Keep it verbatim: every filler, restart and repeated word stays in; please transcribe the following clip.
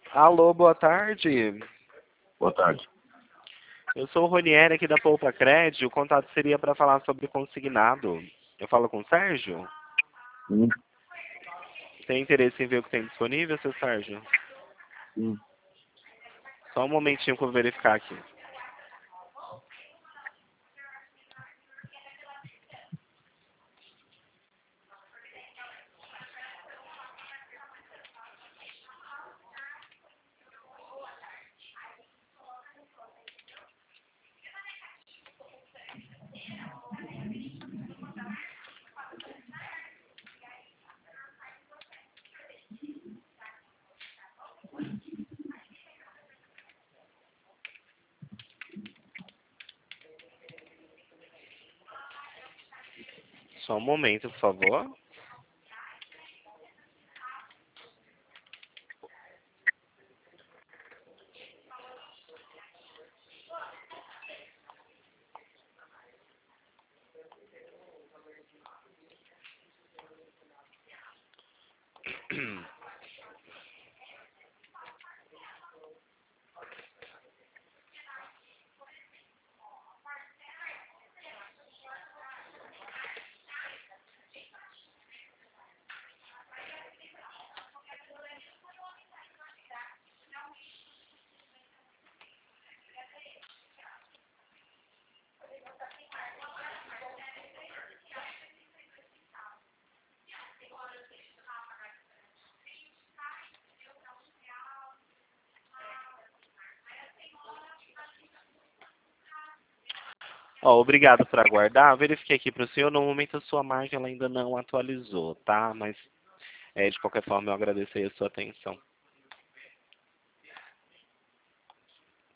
Alô, boa tarde. Boa tarde. Eu sou o Ronieri aqui da Poupa Crédito. O contato seria para falar sobre consignado. Eu falo com o Sérgio? Sim. Tem interesse em ver o que tem disponível, seu Sérgio? Sim. Só um momentinho que eu vou verificar aqui. Só um momento, por favor. Ó, obrigado por aguardar. Verifiquei aqui para o senhor. No momento, a sua margem ela ainda não atualizou, tá? Mas, é, de qualquer forma, eu agradeço aí a sua atenção.